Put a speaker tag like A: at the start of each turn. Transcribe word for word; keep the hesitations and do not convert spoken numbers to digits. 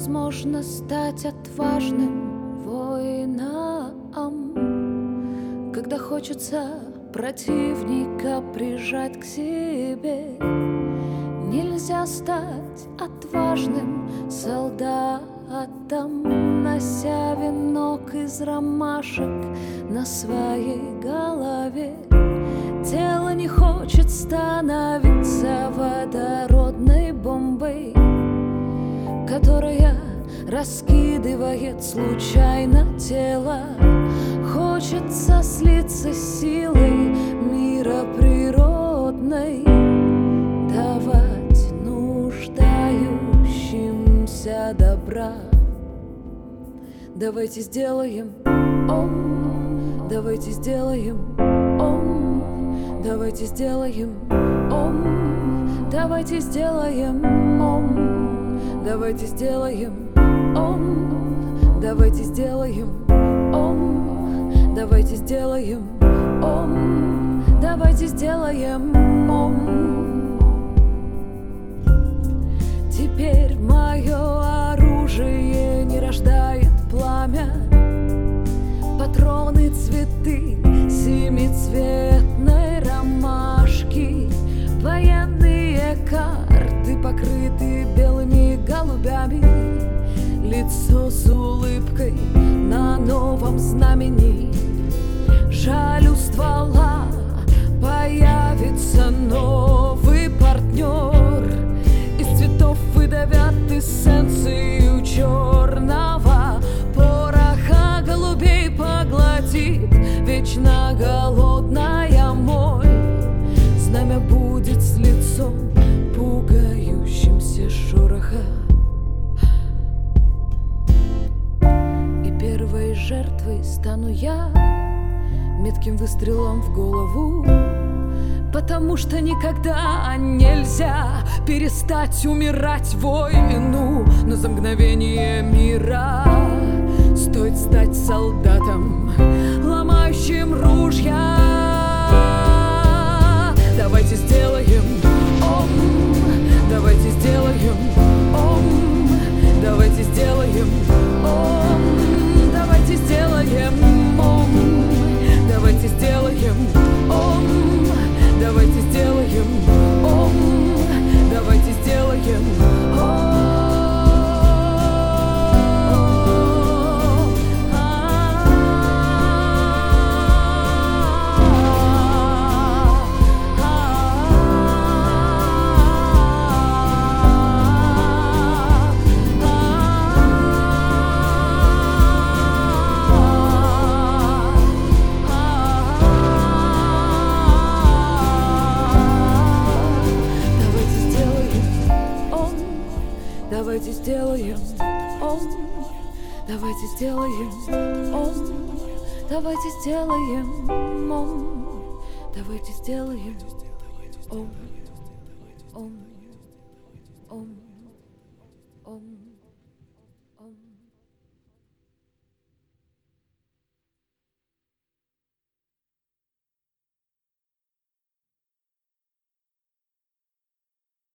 A: невозможно стать отважным воином, когда хочется противника прижать к себе. Нельзя стать отважным солдатом, нося венок из ромашек на своей голове. Тело не хочет становиться водородной бомбой, которая раскидывает случайно тело. Хочется слиться с силой мира природной, давать нуждающимся добра. Давайте сделаем ом, давайте сделаем ом, давайте сделаем ом, давайте сделаем ом, давайте сделаем ом, давайте сделаем ом, давайте сделаем ом, давайте сделаем ом. Теперь мое оружие не рождает пламя, патроны, цветы семицветной ромашки, военные карты покрыты белыми голубями, лицо с улыбкой на новом знамени. Жаль, у ствола появится новый партнер, из цветов выдавят эссенцию черного пороха, голубей поглотит вечно голодная моль. Знамя будет с лицом пугающимся шороха, и первой жертвой стану я, метким выстрелом в голову, потому что никогда нельзя перестать умирать в войну. Но за мгновение мира стоит стать солдатом, ломающим ружья. Давайте сделаем ом, давайте сделаем ом, давайте сделаем ом, давайте сделаем ом, давайте сделаем ом, давайте сделаем ом, давайте сделаем ом. Давайте сделаем ом, давайте сделаем ом, давайте сделаем ом, давайте сделаем ом, ом, ом, ом.